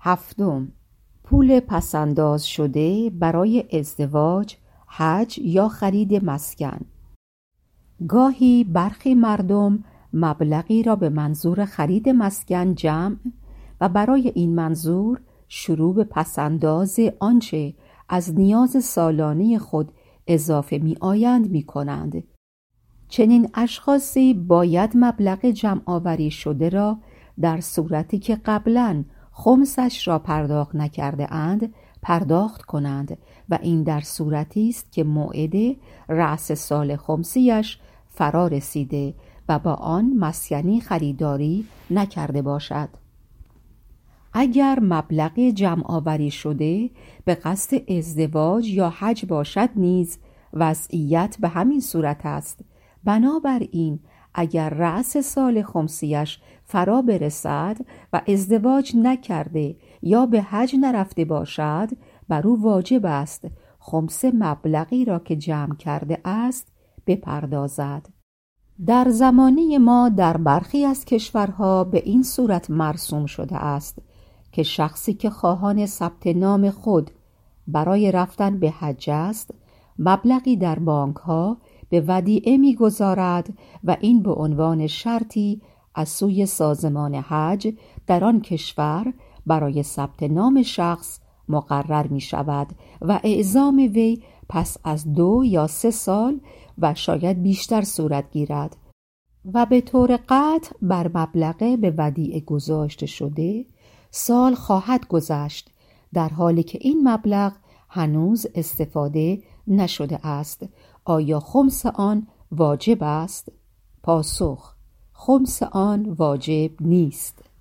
هفتم، پول پسنداز شده برای ازدواج، حج یا خرید مسکن. گاهی برخی مردم مبلغی را به منظور خرید مسکن جمع و برای این منظور شروع به پسنداز آنچه از نیاز سالانه خود اضافه می آیند می کنند. چنین اشخاصی باید مبلغ جمع آوری شده را در صورتی که قبلاً خمسش را پرداخت نکرده اند پرداخت کنند و این در صورتی است که موعد رأس سال خمسیش فرا رسیده و با آن مسکنی خریداری نکرده باشد. اگر مبلغ جمع آوری شده به قصد ازدواج یا حج باشد نیز وضعیت به همین صورت است. بنابراین اگر رأس سال خمسیش فرا برسد و ازدواج نکرده یا به حج نرفته باشد، بر او واجب است خمس مبلغی را که جمع کرده است بپردازد. در زمانه ما در برخی از کشورها به این صورت مرسوم شده است که شخصی که خواهان ثبت نام خود برای رفتن به حج است، مبلغی در بانک‌ها به ودیعه می‌گذارد و این به عنوان شرطی از سوی سازمان حج در آن کشور برای ثبت نام شخص مقرر می‌شود و اعزام وی پس از 2 یا 3 سال و شاید بیشتر صورت گیرد و به طور قطع بر مبلغ به ودیعه گذاشته شده سال خواهد گذشت، در حالی که این مبلغ هنوز استفاده نشده است. آیا خمس آن واجب است؟ پاسخ: خمس آن واجب نیست.